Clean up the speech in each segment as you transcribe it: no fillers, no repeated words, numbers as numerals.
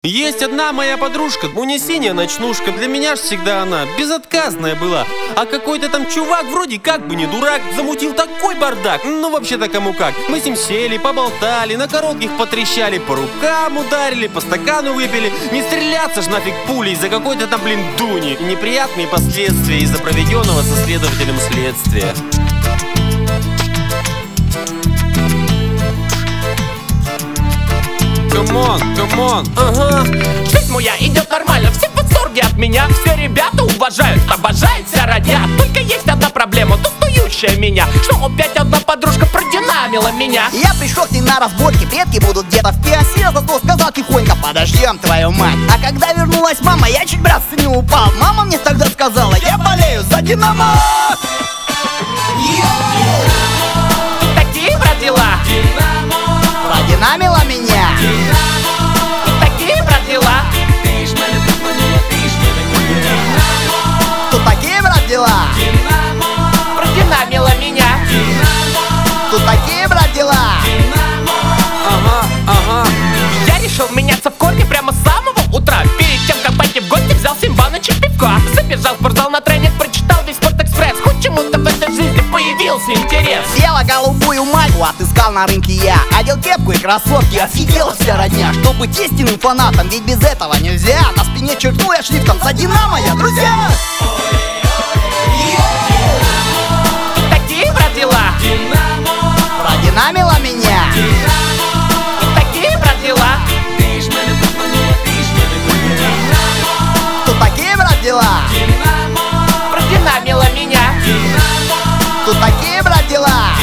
Есть одна моя подружка, унесения ночнушка. Для меня ж всегда она безотказная была. А какой-то там чувак, вроде как бы не дурак, замутил такой бардак. Ну вообще-то кому как. Мы с ним сели, поболтали, на коротких потрещали, по рукам ударили, по стакану выпили. Не стреляться ж нафиг пулей из-за какой-то там, дуни. И неприятные последствия из-за проведенного со следователем следствия. Камон, ага. Жизнь моя идет нормально, все в восторге от меня. Все ребята уважают, обожают, вся родня. Только есть одна проблема, тупующая меня. Что опять одна подружка продинамила меня. Я пришел к ней на разборки, предки будут где-то в пиасе. Зато сказал тихонько: подождем, твою мать. А когда вернулась мама, я чуть, братцы, не упал. Мама мне тогда сказала: я болею за Динамо. Такие брат дела. Продинамила меня. Такие брат дела. Тут такие, брат, дела. Продинамила меня. Тут такие, брат, дела. Ага. Я решил меняться в корне прямо с самого утра. Перед тем, как пойти в гости, взял 7 баночек пивка. Забежал в спортзал на тренинг, прочитал весь Спортэкспресс. Хоть чему-то в этой жизни появился интерес. Съела голубую майку, отыскал на рынке я. Одел кепку и кроссовки, офигела вся родня. Чтобы быть истинным фанатом, ведь без этого нельзя. На спине черкнул я шрифтом: за Динамо я, друзья. Такие брат дела. Продинамила меня. Такие брат дела. Тут такие, брат, дела. Продинамила меня. Тут такие, брат, дела.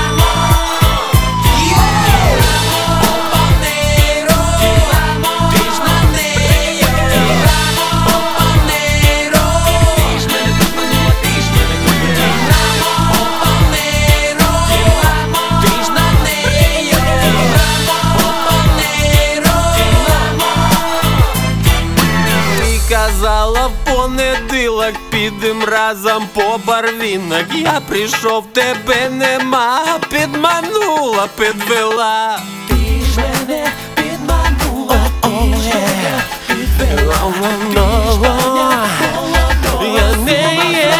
Казала, в понеділок підем разом по барвінок. Я прийшов, тебе нема, підманула, підвела. Ти ж мене підманула, ти ж мене підвела. Я не є.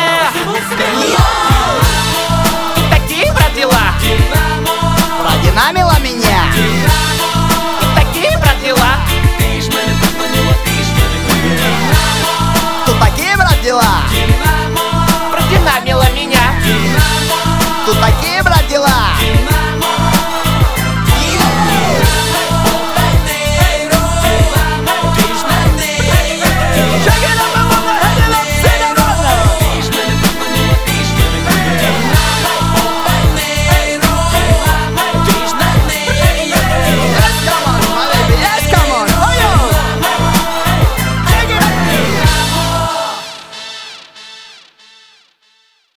Такие брат дела. Продинамила меня. Такие брат дела. Тут такие, брат, дела. Продинамила меня. Тут такие, брат,